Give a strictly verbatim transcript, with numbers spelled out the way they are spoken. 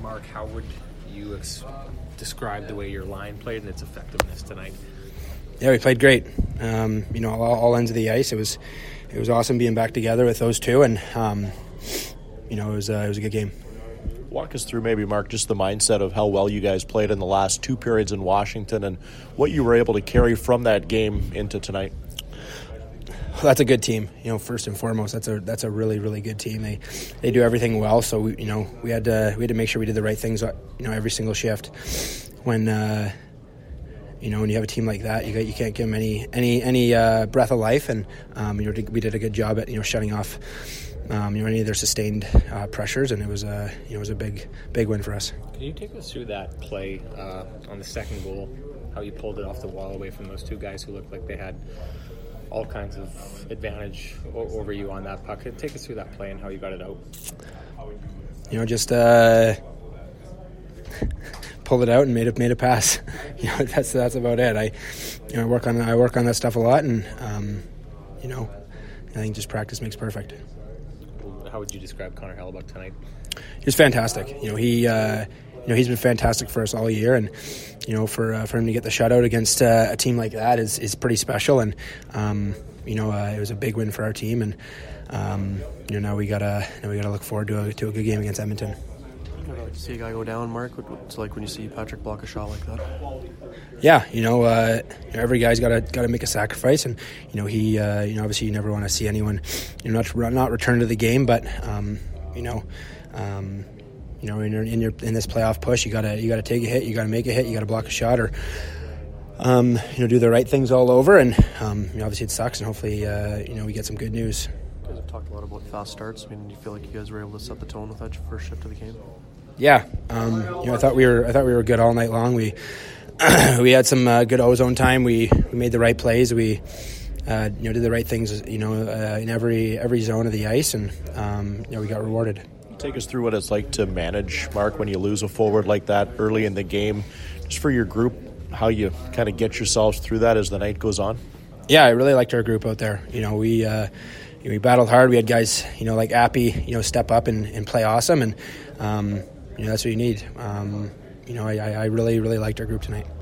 Mark, how would you ex- describe the way your line played and its effectiveness tonight? Yeah, we played great. Um, you know, all, all ends of the ice. It was it was awesome being back together with those two, and um, you know, it was uh, it was a good game. Walk us through maybe, Mark, just the mindset of how well you guys played in the last two periods in Washington and what you were able to carry from that game into tonight. Well, that's a good team. You know, first and foremost, that's a that's a really really good team. They they do everything well. So we you know we had to we had to make sure we did the right things. You know, every single shift. When uh, you know when you have a team like that, you got, you can't give them any any any uh, breath of life. And um, you know we did a good job at you know shutting off. Um, you know, any of their sustained uh, pressures, and it was a you know it was a big big win for us. Can you take us through that play uh, on the second goal? How you pulled it off the wall away from those two guys who looked like they had all kinds of advantage o- over you on that puck. Take us through that play and how you got it out. You know, just uh, pulled it out and made it made a pass. You know, that's that's about it. I you know I work on I work on that stuff a lot, and um, you know, I think just practice makes perfect. How would you describe Connor Hellebuyck tonight? He was fantastic. You know, he uh, you know he's been fantastic for us all year, and you know for uh, for him to get the shutout against uh, a team like that is, is pretty special. And um, you know uh, it was a big win for our team, and um, you know now we gotta now we gotta look forward to a to a good game against Edmonton. I'd like to see a guy go down, Mark. What's it like when you see Patrick block a shot like that? Yeah, you know, uh, you know every guy's got to got to make a sacrifice, and you know he, uh, you know, obviously you never want to see anyone, you know, not not return to the game, but um, you know, um, you know, in your, in your in this playoff push, you gotta you gotta take a hit, you gotta make a hit, you gotta block a shot, or um, you know, do the right things all over, and um, you know, obviously it sucks, and hopefully, uh, you know, we get some good news. You guys have talked a lot about fast starts. I mean, do you feel like you guys were able to set the tone with that first shift of the game? Yeah, um, you know, I thought we were I thought we were good all night long. We we had some uh, good ozone time. We, we made the right plays. We uh, you know did the right things. You know, uh, in every every zone of the ice, and um, you know we got rewarded. Take us through what it's like to manage, Mark, when you lose a forward like that early in the game, just for your group, how you kind of get yourselves through that as the night goes on. Yeah, I really liked our group out there. You know, we uh, we battled hard. We had guys, you know, like Appy, you know, step up and, and play awesome, and um, you know that's what you need. Um, you know, I, I really really liked our group tonight.